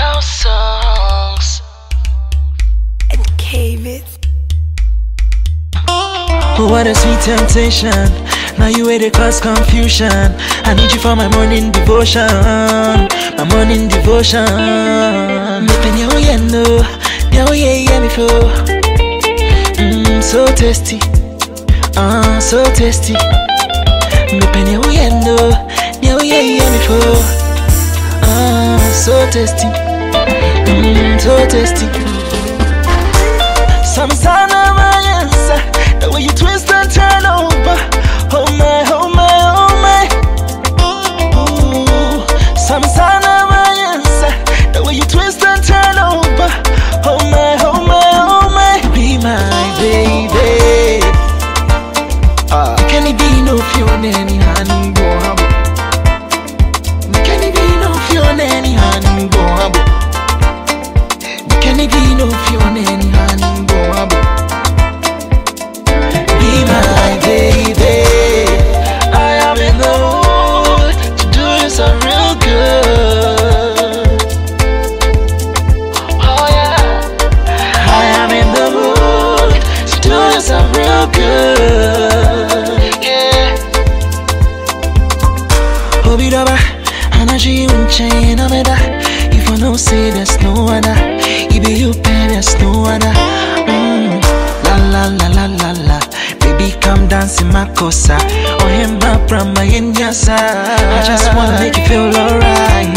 house songs. And cave it. Oh, what a sweet temptation. Now you way to cause confusion. I need you for my morning devotion. My morning devotion. Making you know. Now yeah before. So tasty. So tasty. Making you know. Now yeah before. So tasty. So tasty. Some son of my answer. The way you twist and turn over. Oh my, oh my, oh my. Ooh, some son of my answer. The way you twist and turn over. Oh my, oh my, oh my. Be my baby. Can it be no Fiona any hand go habo? Can it be no Fiona any hand go habo? Can it be no Fiona any hand go habo? Be my baby. I am in the mood to do you some real good. Oh yeah. I am in the mood to do you some real good. Yeah. Obi Daba, Anaji Unchain Ameda. If I no say there's no other, it be you pay there's no other. La la la la la la. Baby, come dance in my cosa. Oh, him, my brahma, in your side. I just wanna make you feel alright.